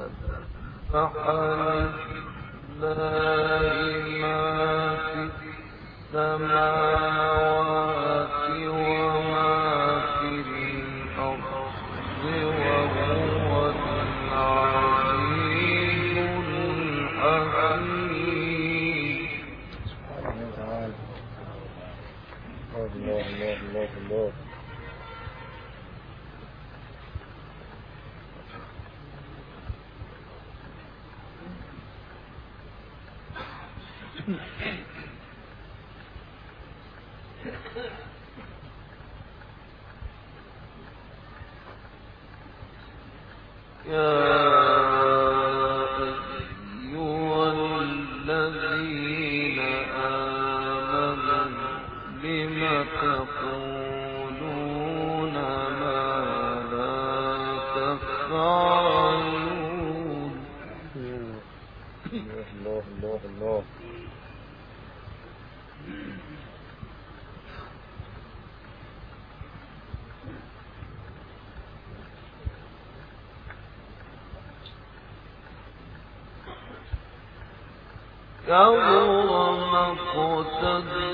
كبر مقتا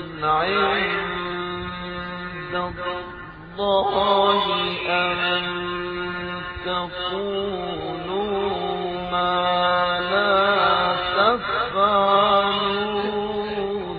عند الله أن تقولوا ما لا تفعلون.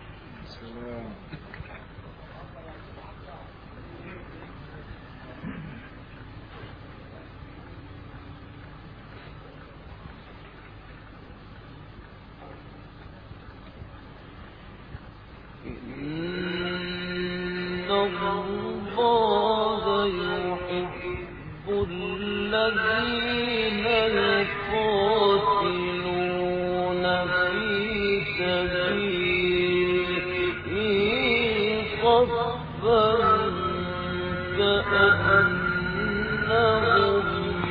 إن الله يحب الذين يقاتلون في سبيله صفا كأنهم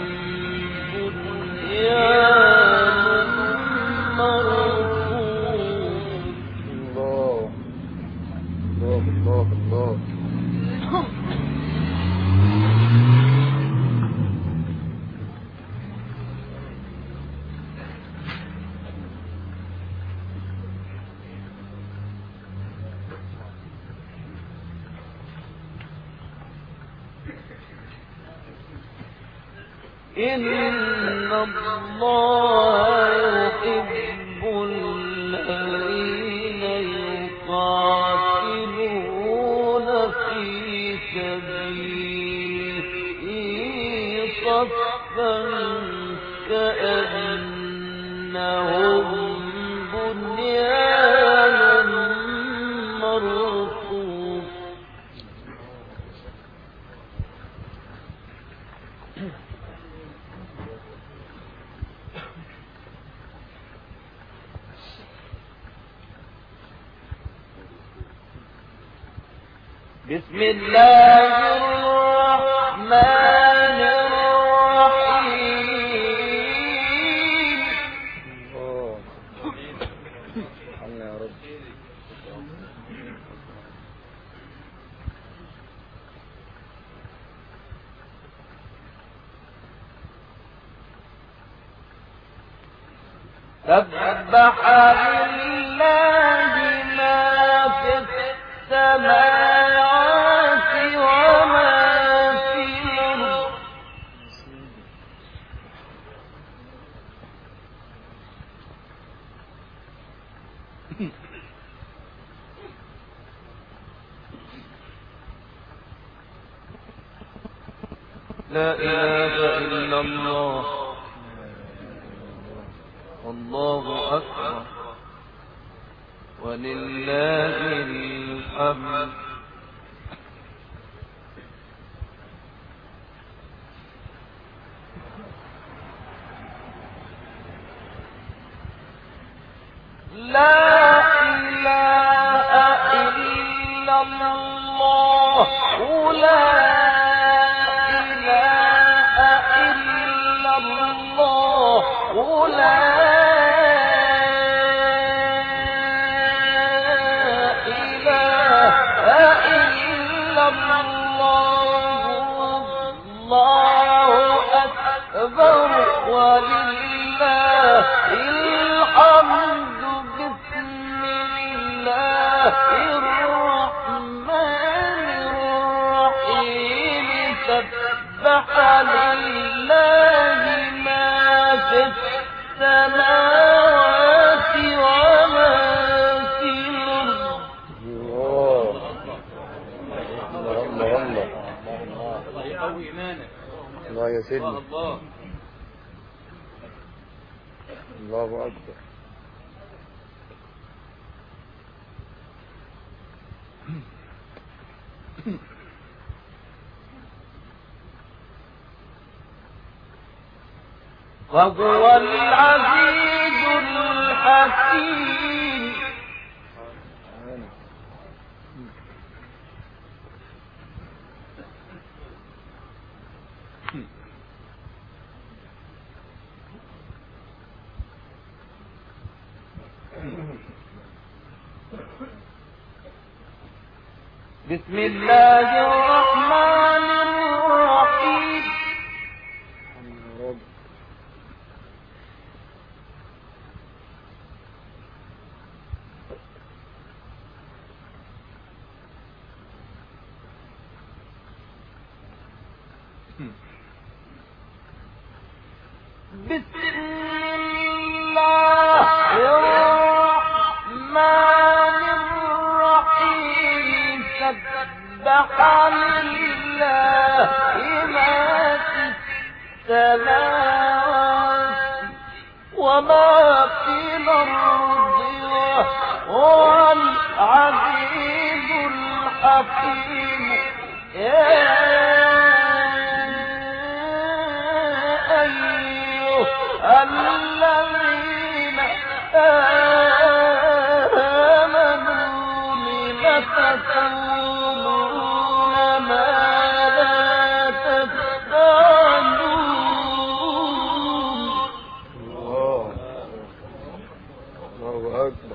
بنيان مرصوص. الله إن الله يحب الذين يقاتلون في سبيله صفا كأنهم بنيان مرصوص. بسم الله الرحمن الرحيم. الله يا رب. سبح لله ما في السماوات وما في الأرض. لا إله إلا الله والله أكبر ولله الحمد. لا إله إلا الله لا إله إلا الله لا الله أكبر ولله لله ما في السماوات وما في الأرض. الله يقوي إيمانك. الله يا سيدنا. الله أكبر. وهو العزيز الحكيم. بسم الله الرحمن الرحيم. بسم الله الرحمن الرحيم. سبح لله ما في السماوات وما في الأرض وهو العزيز الحكيم. الذين آمنوا لم تقولون ما لا تفعلون. الله أكبر.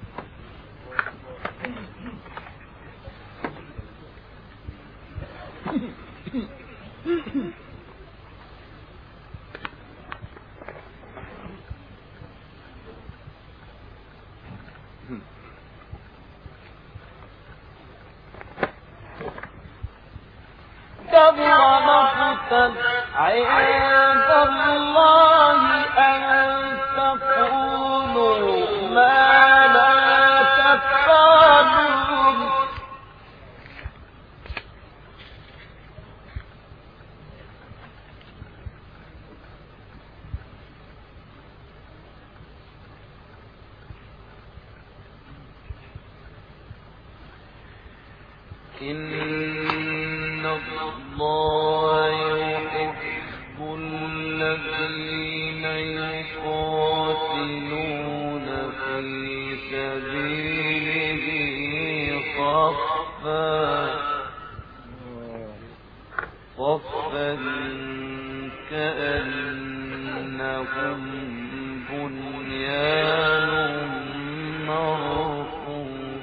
كبر مقتا عند الله أن تقولوا ما لا تفعلون. إن الله يحب الذين يقاتلون في سبيله صفا كأنهم بنيان مرصوص.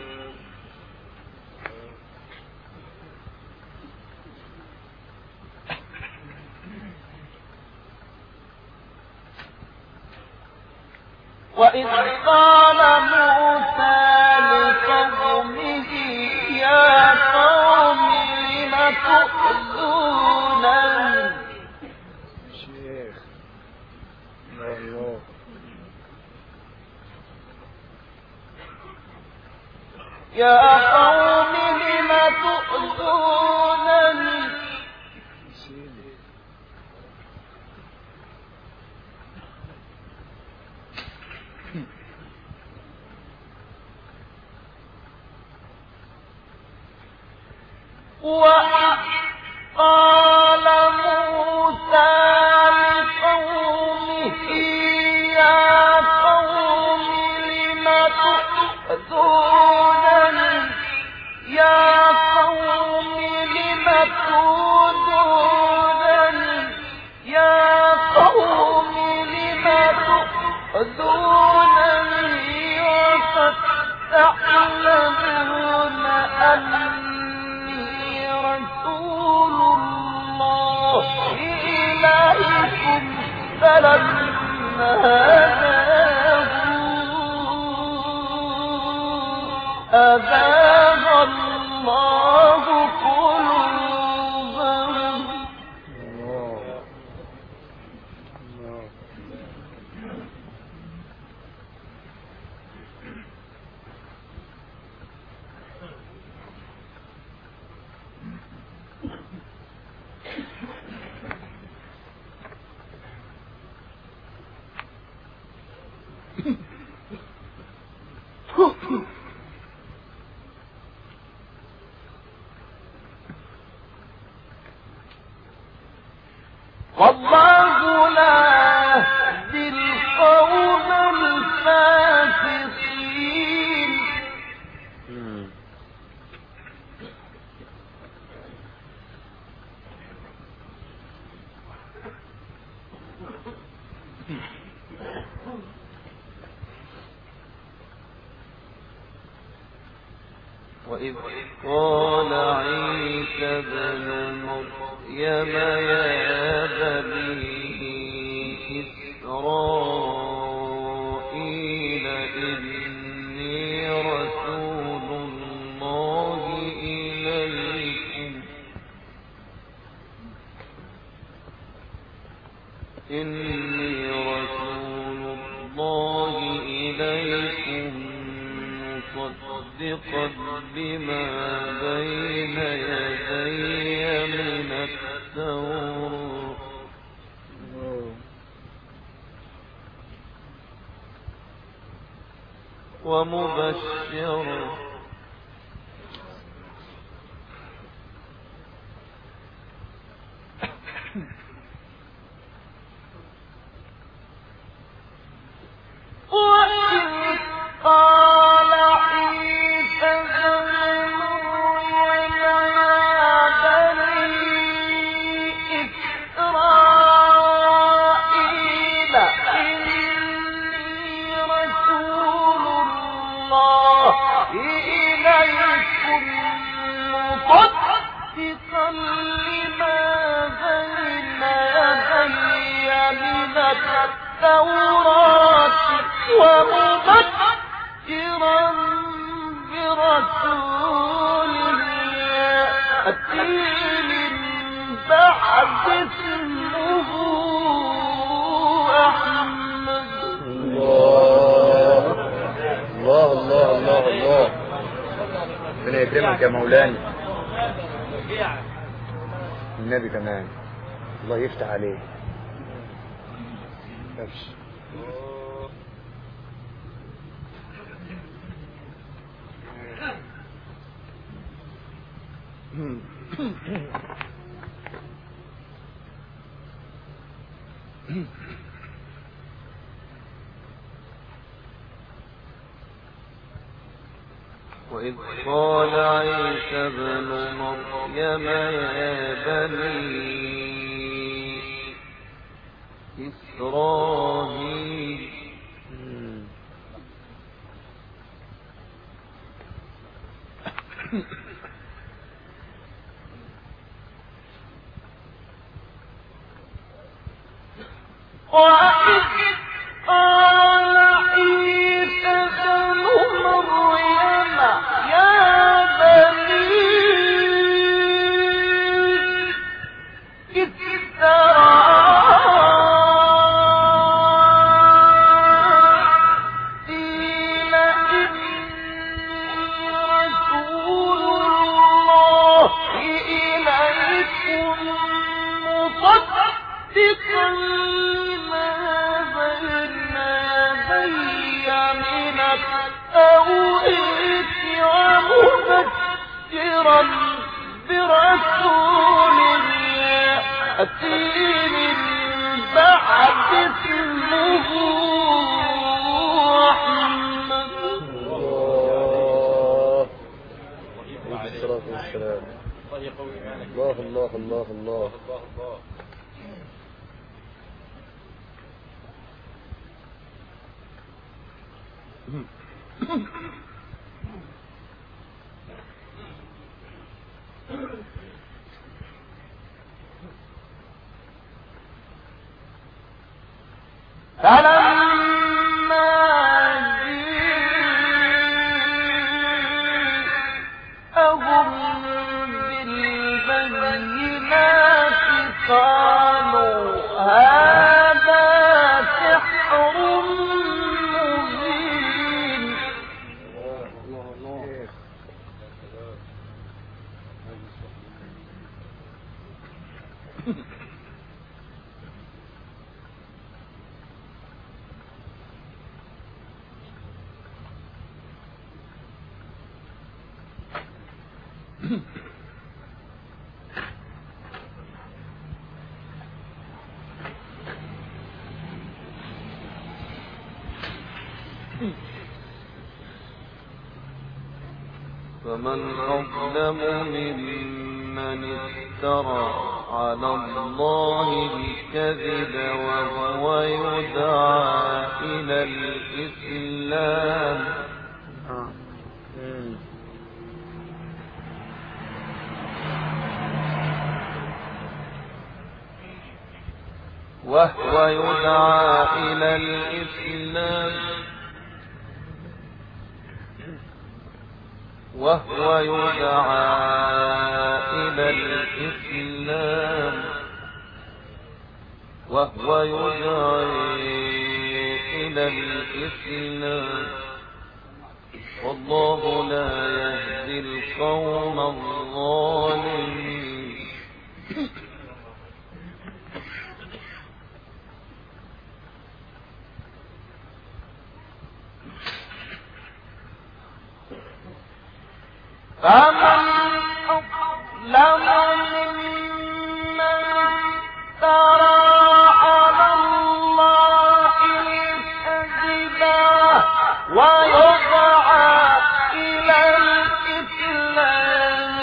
وإذ قال موسى لقومه يا قوم لم تؤذونني. شيخ الله. يا قوم لم تؤذونني وإذ قال موسى لقومه يا قوم لم تؤذونني يا قوم لم تؤذونني يا قوم لم تؤذونني وقد تعلمون أني رسول الله إلى والله لا يهدي القوم الفاسقين. وإذ قال عيسى ابن مريم يا بني إسرائيل إني رسول الله إليكم مصدقا لما بين يدي من التوراة ومبشرا التوراة ومبشرا برسول يأتي من بعد اسمه أحمد. الله الله الله الله الله. ربنا يكرمك يا مولانا. النبي كمان الله يفتح عليه. نفس وإذ قال عيسى ابن مريم يا بني إسرائيل وإذ قال عيسى ابن مريم يا بني برسول يأتي من بعد اسمه أحمد. الصلاة والسلام. الله الله الله الله. فلما جاءهم بالبينات قالوا هذا سحر مبين. ومن أظلم ممن افترى على الله الكذب وهو يدعى إلى الإسلام وهو يدعى إلى الإسلام والله لا يهدي القوم الظالمين. فمن أظلم ممن افترى على الله الكذب ويدعى إلى الإسلام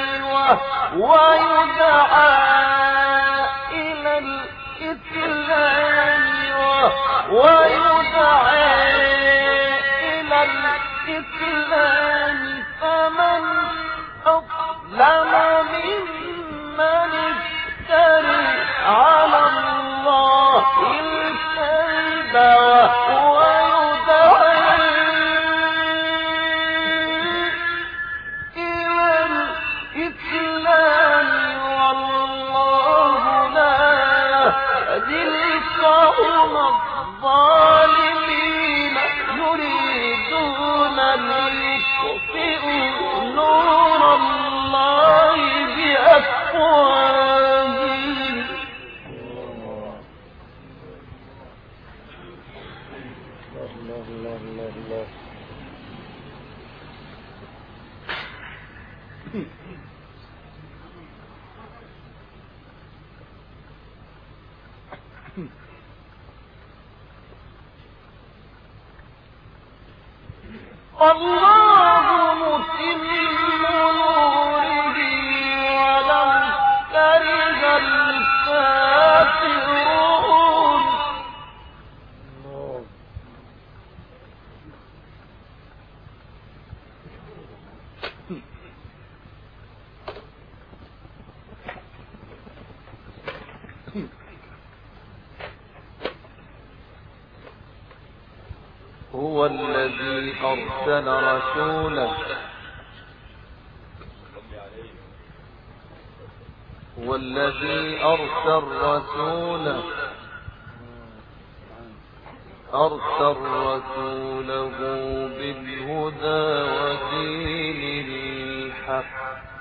فمن أظلم ممن افترى على الله الكذب وهو يدعى إلى الإسلام والله لا يهدي القوم الظالمين. يريدون ليطفئوا نور الله بأفواههم الله متم نوره ولو كره الكافرون. هو الذي أرسل رسوله بالهدى ودين الحق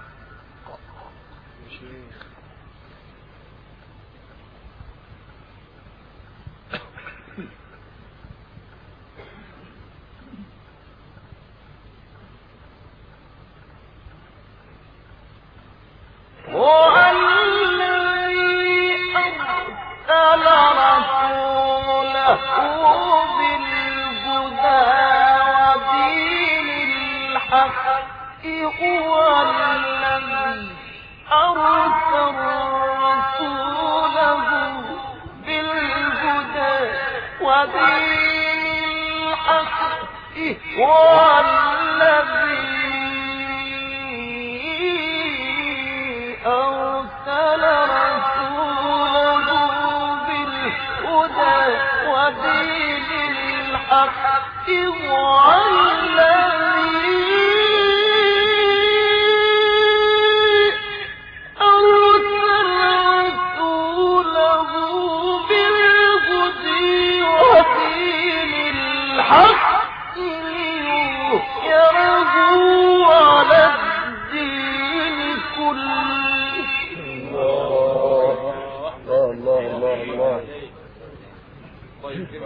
هو الذي أرسل رسوله بالهدى ودين الحق. هو الذي أرسل رسوله بالهدى ودين الحق. هو الذي أرسل رسوله بالهدى ودين الحق. هو الذي أرسل رسوله بالهدى ودين الحق ليظهره على الدين كله. الله طيب كده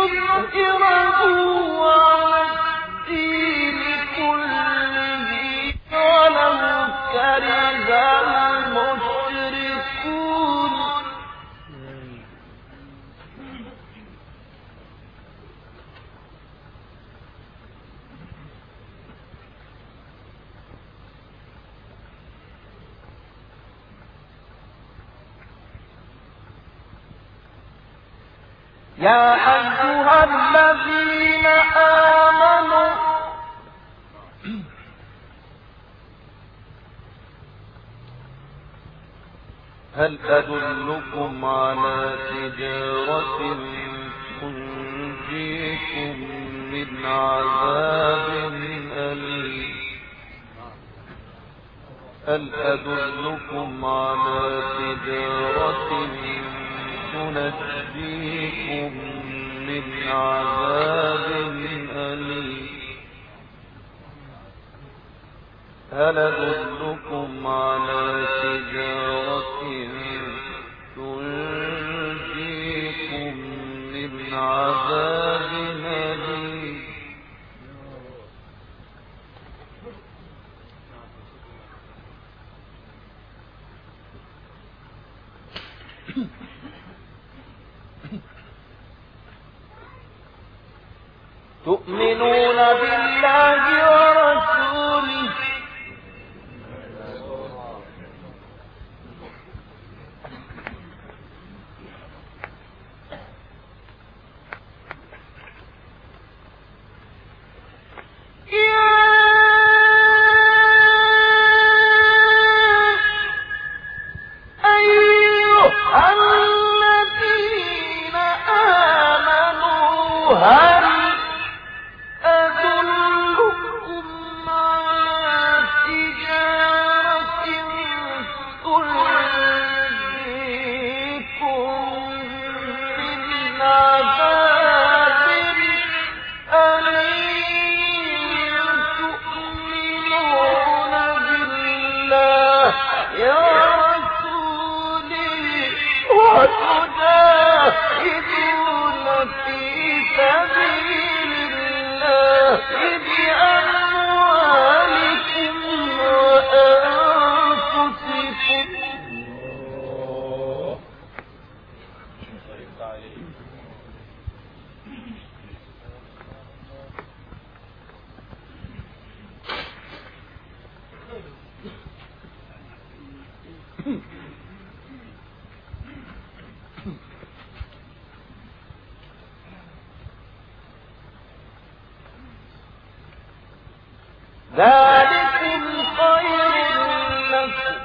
يا أيها الذين آمنوا هل أدلكم على تجارة تنجيكم من عذاب أليم هل أدلكم على تجارة تنجيكم من عذاب أليم هل أدلكم على تجارة تنجيكم من عذاب أليم تؤمنون بالله ورسوله ذلكم خير لكم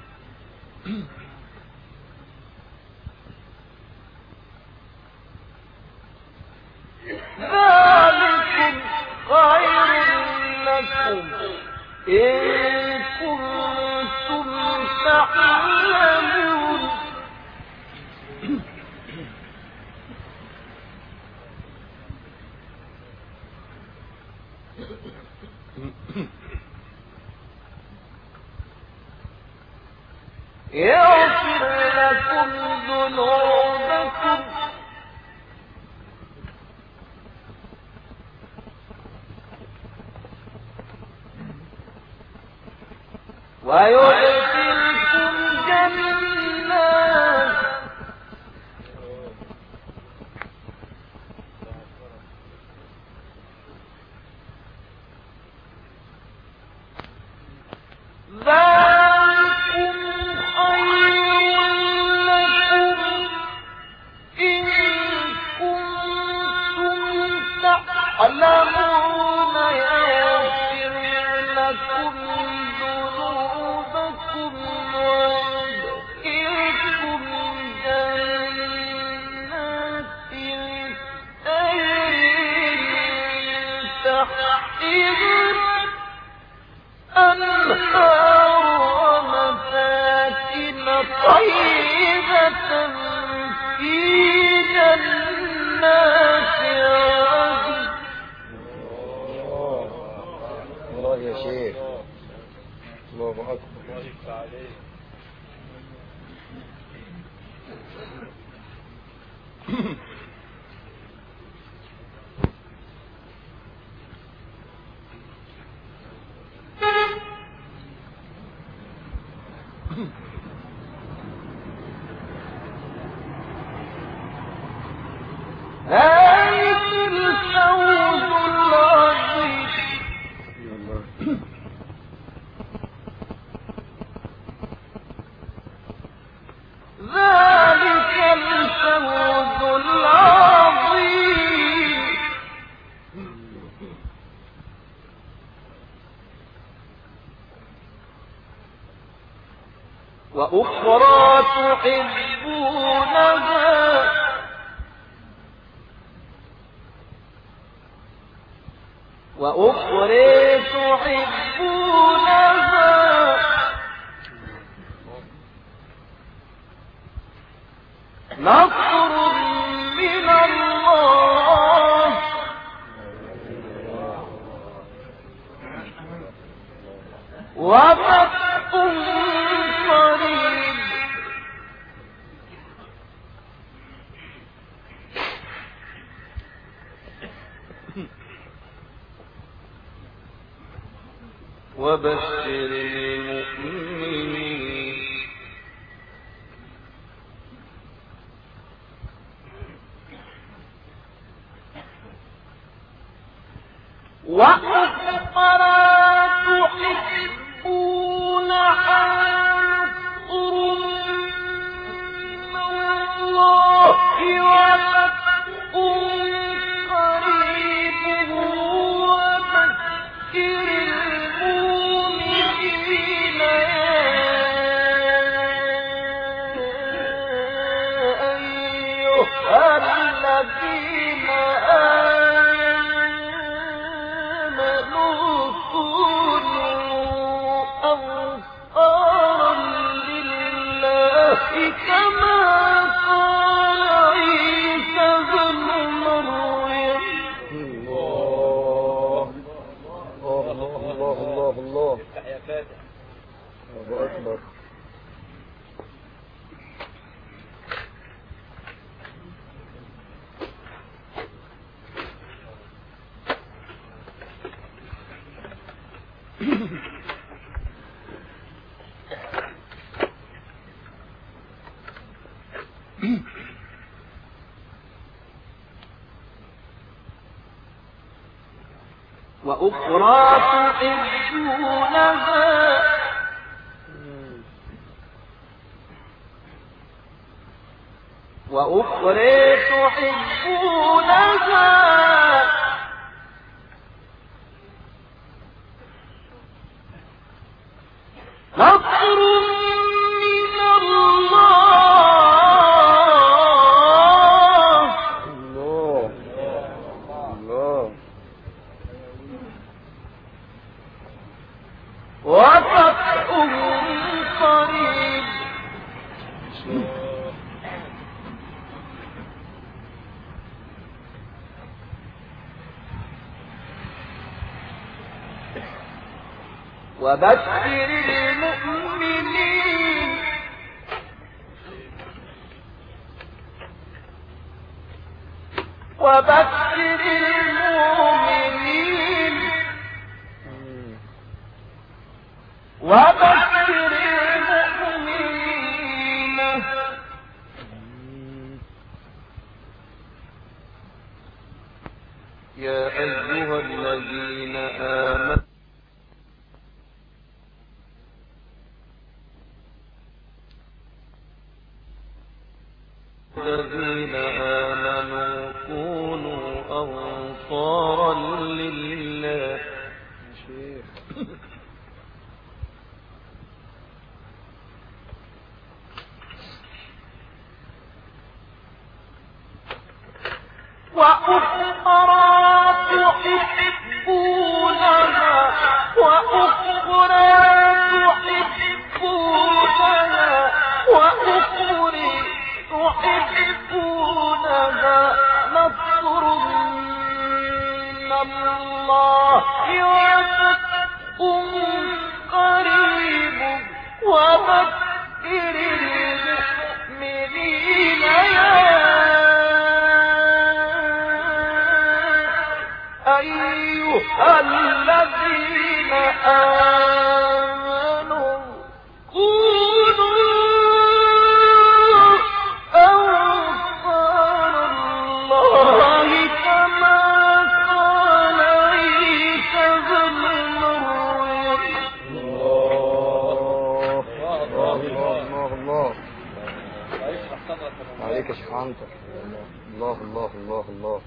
ذلكم خير لكم إن كنتم تعلمون يغفر لكم ذنوبكم ويدخلكم جنات ذلكم خير لكم إن كنتم تعلمون يغفر لكم ذنوبكم ويدخلكم جنات تجري من تحتها الأنهار ومساكن طيبة في جنات عدن الله يا شيخ الله أكبر وأخرى تحبونها وأخرى تحبونها نصر من الله وفتح قريب وبشر المؤمنين وأخرى تحبون نصر من الله وفتح قريب وبشر المؤمنين أيها الذين آمنوا كونوا أنصارا لله كما قال عيسى بن مريم الله يا فاتح الله أكبر وأخرى تحبونها وأخرى تحبونها نصر من الله وفتح قريب وبشر المؤمنين وبشر المؤمنين وبشر المؤمنين يا أيها الذين آمنوا كونوا أنصارا لله وأخرى تحبونها وأخرى تحبونها وأخرى تحبونها نصر من الله وفتح قريب وبشر المؤمنين أيها الذين آمنوا كونوا أنصار الله كما قال عيسى بن مريم الله عليك يا شيخ عنتر الله الله الله الله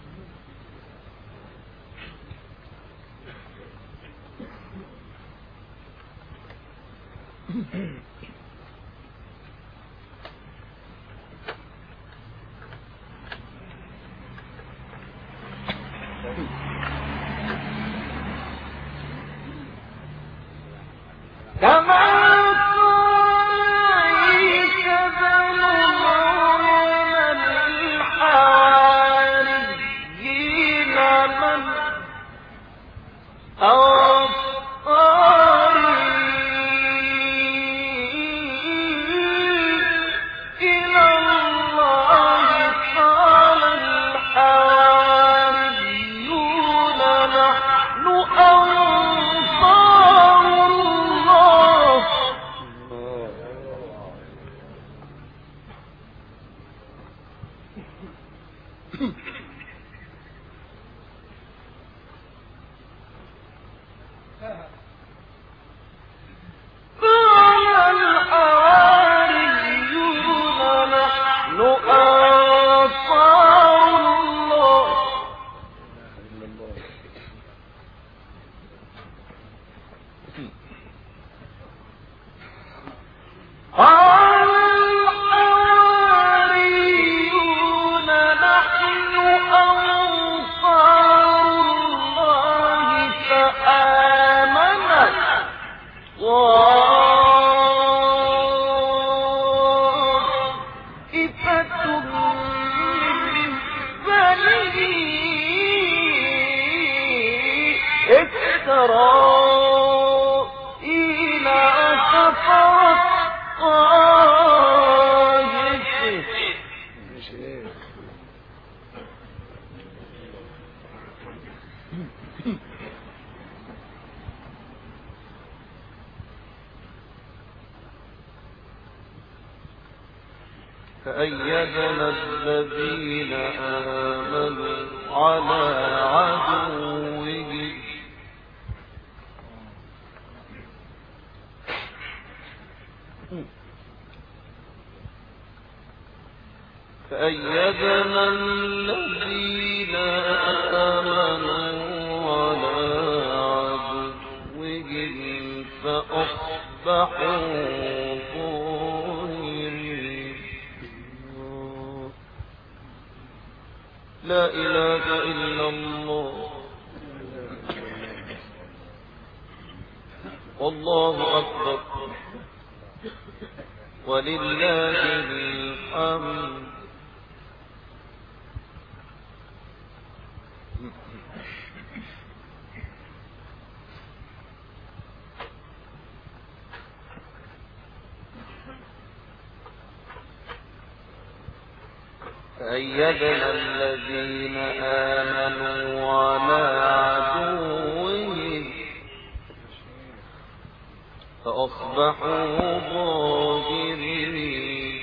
فأيدنا الذين آمنوا على عدوهم فأيدنا الذين آمنوا على عدوهم فأصبحوا لا إله إلا الله والله أكبر ولله الحمد. فأيدنا الذين آمنوا على عدوهم فأصبحوا ظاهرين.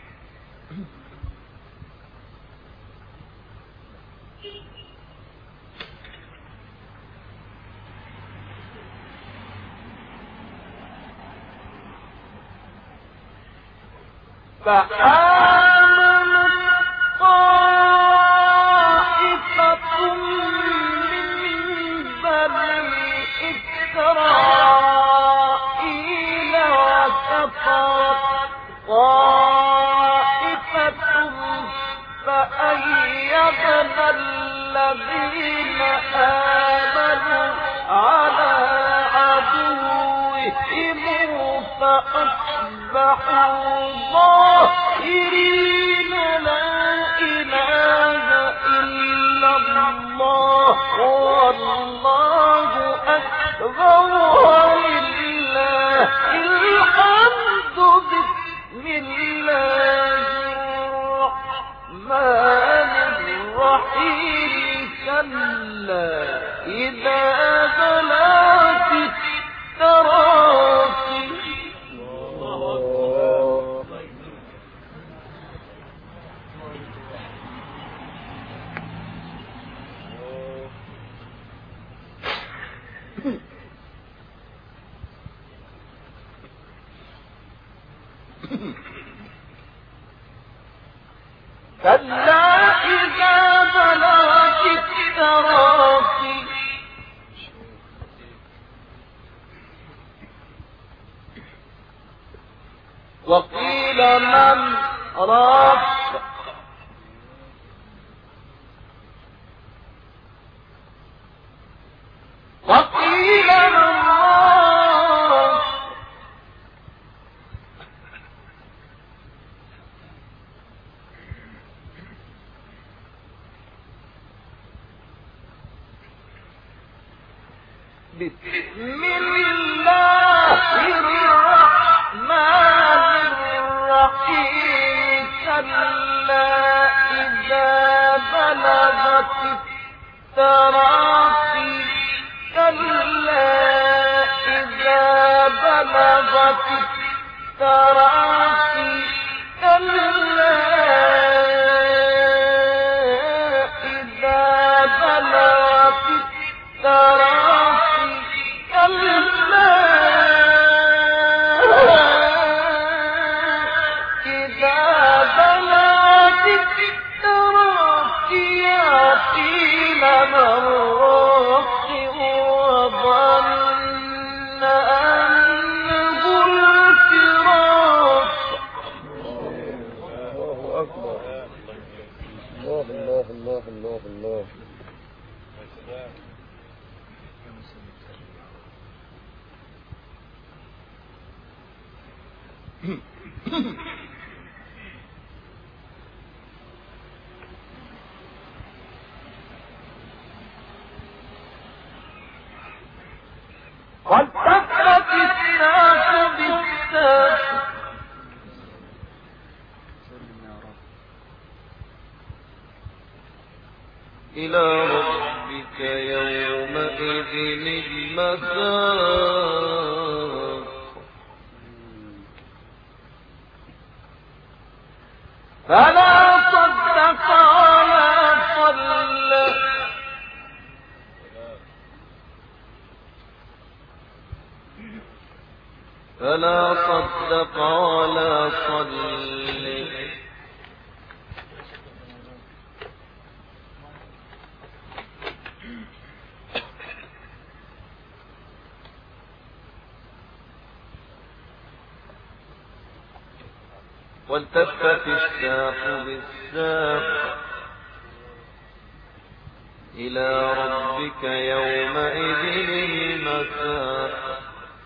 فأيدنا الذين آمنوا على عدوهم فأصبحوا ظاهرين. لا إله إلا الله والله أكبر ولله الحمد. بسم الله الرحمن الرحيم. كلا إذا بلغت التراقي. كلا إذا بلغت التراقي. وقيل من راق. بسم الله الرحمن الرحيم كلا إذا بلغت التراقي كلا إذا بلغت التراقي كلا إذا بلغت التراقي كلا إذا بلغت التراقي قيل من راق وظن أنه الفراق. الله أكبر. الله الله الله الله الله. والتفت الساق بالساق إلى ربك يومئذ المساق فلا صدق ولا صلى فلا صدق ولا صلى والتفت الساق بالساق إلى ربك يومئذ المساق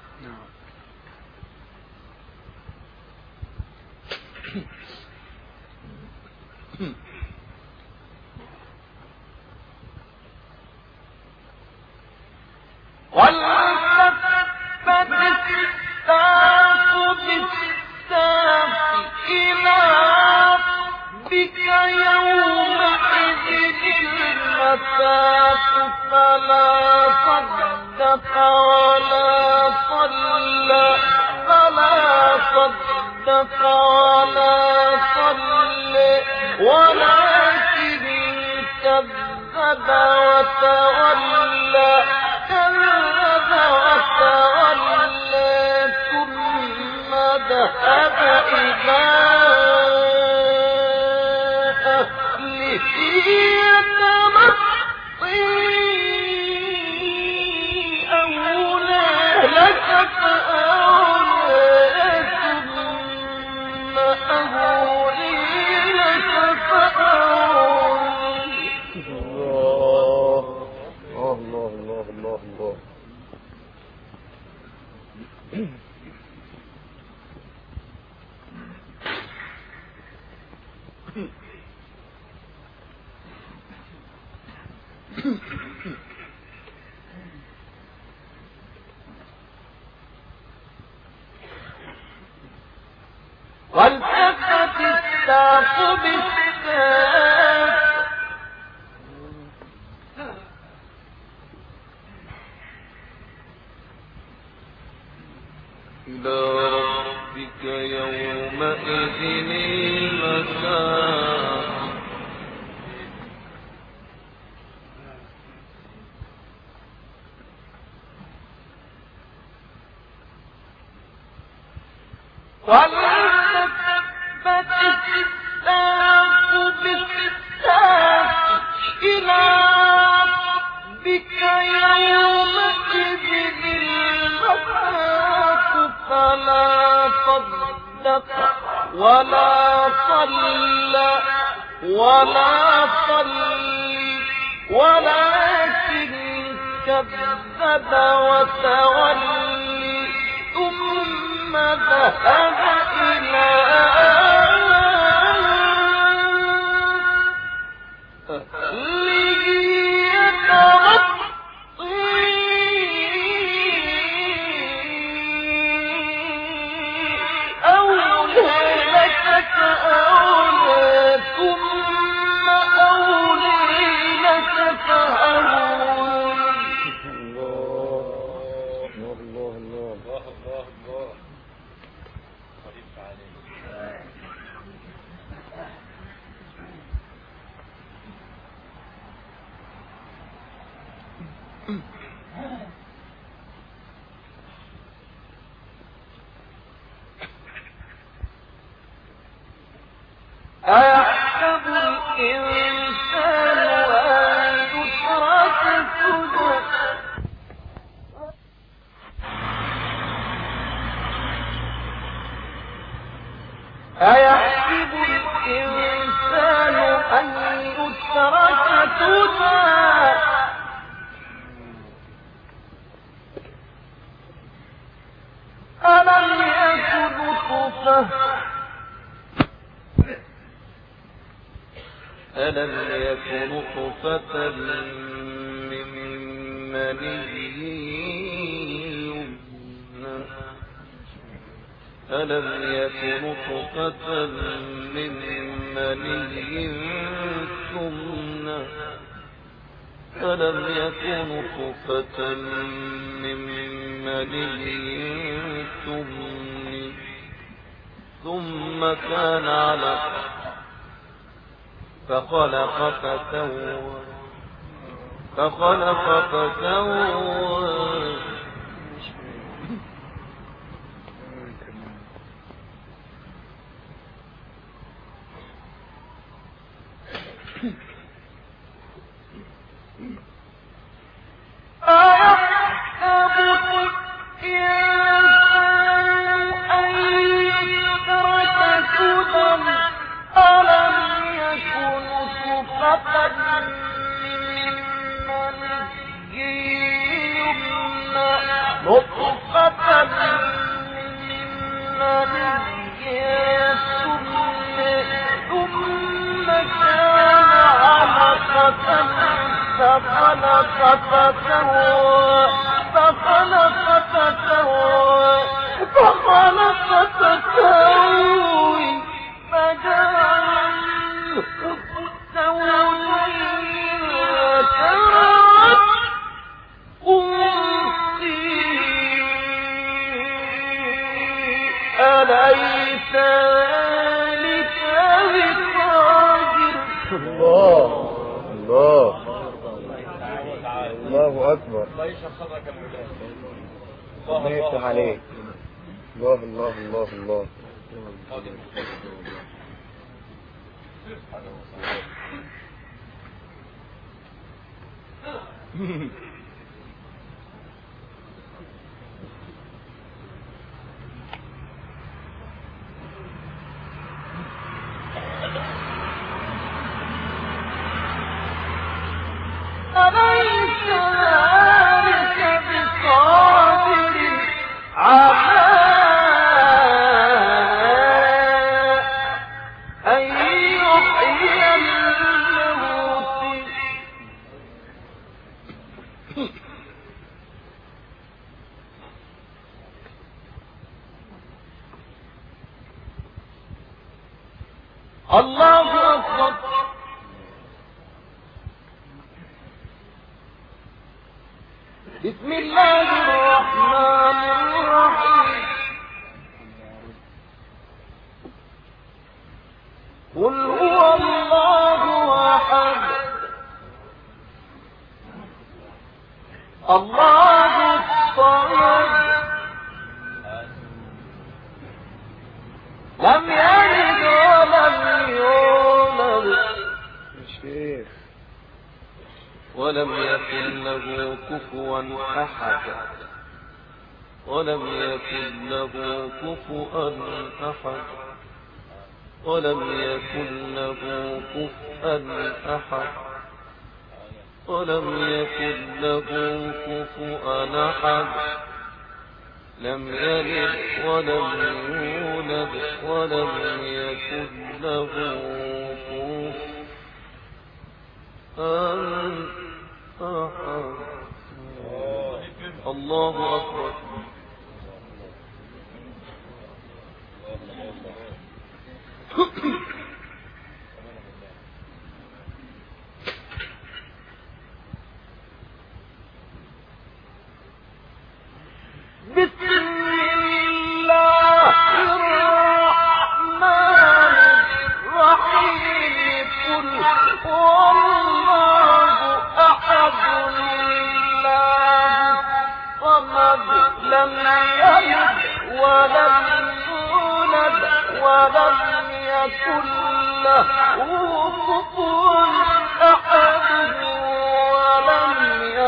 والتفت الساق بالساق إلى ربك يومئذ المساق فلا صدق ولا صلى فلا صدق ولا صلى ولكن كذب وتولى كذب وتولى ثم ذهب إلى أهله يتمطي أولى لك فأولى ثم أولي لك فأولي. الله الله الله الله الله. والتفت الساق بالساق إلى ربك يومئذ المساق والتفت الساق بالساق إلى ربك يومئذ المساق فلا صدق ولا صلى ولكن كذب وتولى ثم ذهب إلى أهله يتمطي أيحسب الإنسان أن يترك سدى أيحسب الإنسان أن يترك سدى ألم يكن نطفة ألم يكن نطفة من مني يمنى ألم يكن نطفة من مني يمنى ألم يكن نطفة من مني يمنى ثم كان علقة فخلق فسوى أيحسب الإنسان أن يترك سدى ألم يكن نطفة من مني يمنى ثم كان علقة فخلق فسوى فجعل أليس ذلك بقادر الله الله الله أكبر. الله يفتح عليك. الله الله الله الله. أليس ذلك بقادر على أن يحيي الموتى الله أكبر. بسم الله الرحمن الرحيم. قل هو الله أحد الله الصمد لم يلد ولم يولد ولم يكن له كفوا أحد ولم يكن له كفوا أحد ولم يكن له كفوا أحد ولم يكن له كفوا أحد لم يلد ولم يولد ولم يكن له كفوا أحد. الله أكبر. بسم الله الرحمن الرحيم. قل هو الله أحد الله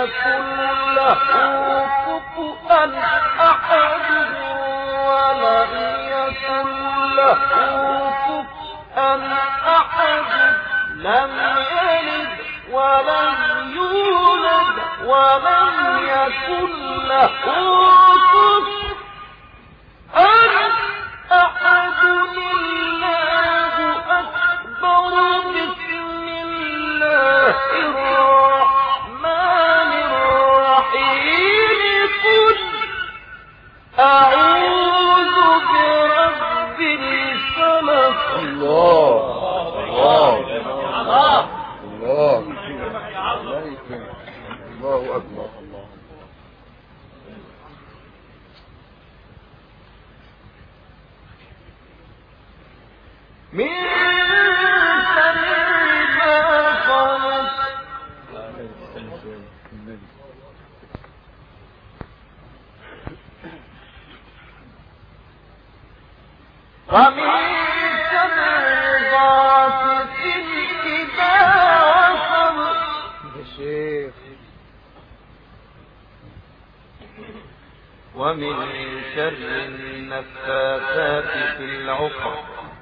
يكن له كفوا أحد ولم يكن له كفوا أحد لم يلد ولم يولد ولم يكن له كفوا أحد الله أكبر بسم الله الرحمن الرحيم قل أعوذ برب الفلق الله الله الله الله أكبر الله من شر ما خلق ومن شر غاسق إذا وقب يا شيخ ومن شر النفاثات في العقد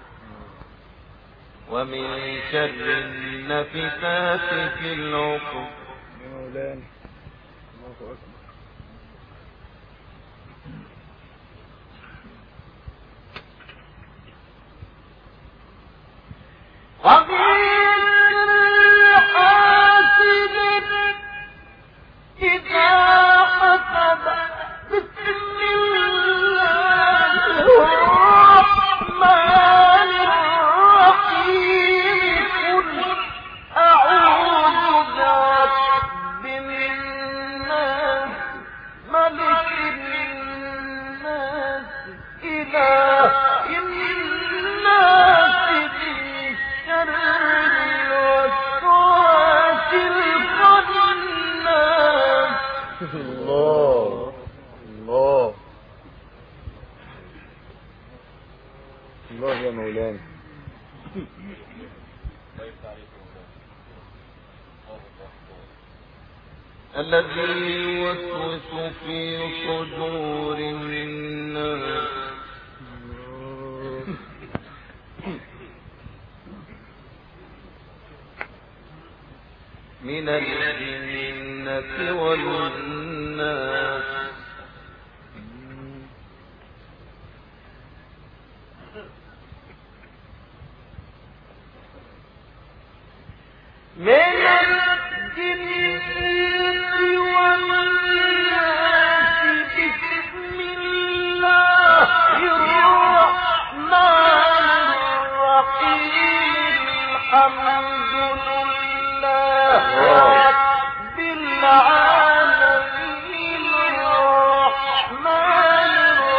ومن شر النفثات في العقد يا مولانا الله أكبر ومن شر حاسد إذا حسد بسم الله الرحمن الرحيم قل أعوذ برب الناس ملك الناس إله الناس من شر الوسواس الخناس الله الله الله يا مولانا الذي يوسوس في صدور الناس من الجنة والناس من الجن والناس بسم الله الرحمن الرحيم الحمد لله رب العالمين الرحمن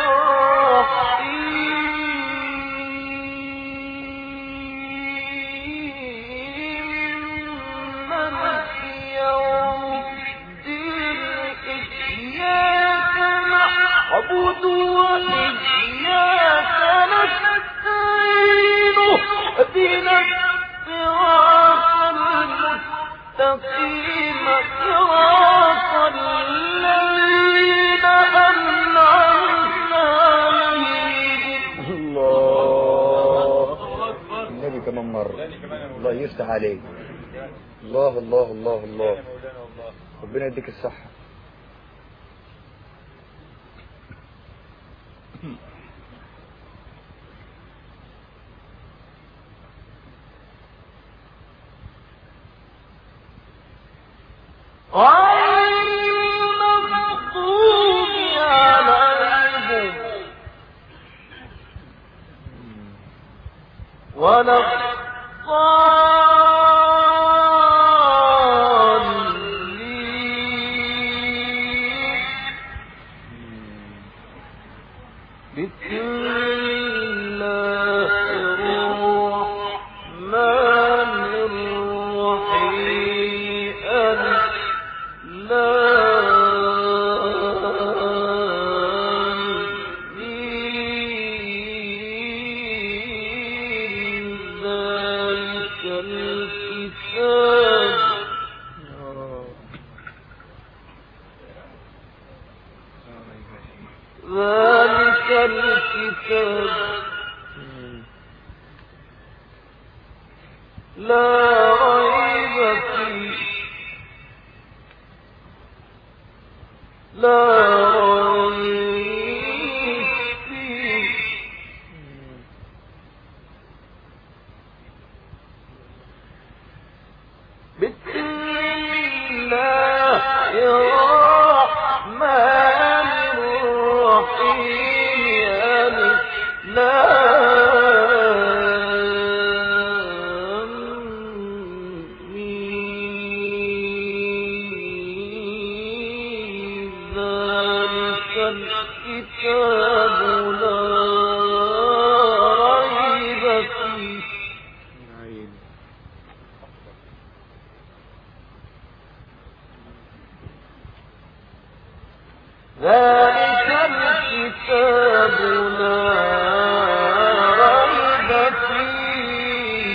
الرحيم مالك يوم الدين إياك نعبد وإياك نستعين اهدنا الصراط المستقيم صراط الذين أنعمت عليهم الله النبي كمان مرة الله يفتح عليك الله الله الله الله ربنا يديك الصحة غير المغضوب عليهم ولا الضالين بسم الله الرحمن الرحيم ذلك الكتاب ذلك الكتاب لا ريب فيه لا ريب فيه بسم الله الرحمن الرحيم ألف لام ميم ذلك الكتاب لا ريب فيه ذلك الكتاب لا ريب فيه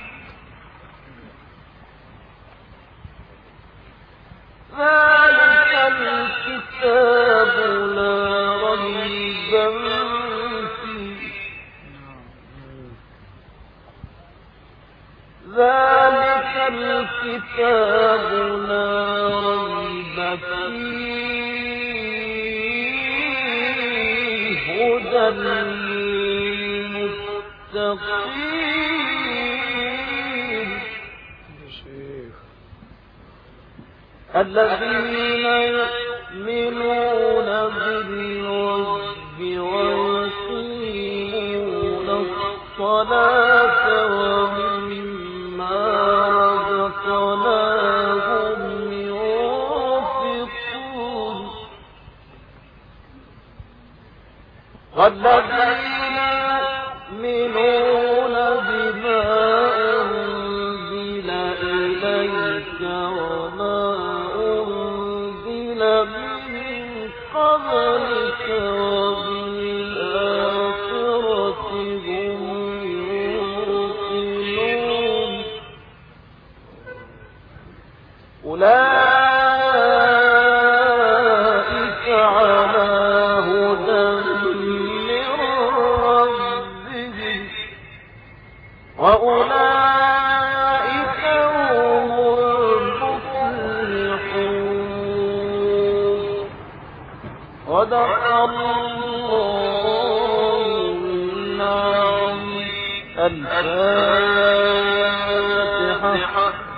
ذلك الكتاب لا ريب فيه ذلك الكتاب لا ريب فيه هدى للمتقين الذين يؤمنون بالغيب ويقيمون الصلاة ومما رزقناهم ينفقون والذين يؤمنون بما أنزل إليك وما أنزل من قبلك وبالآخرة هم يوقنون أولئك على هدى من ربهم وأولئك هم المفلحون صدق الله العظيم. الفاتحة.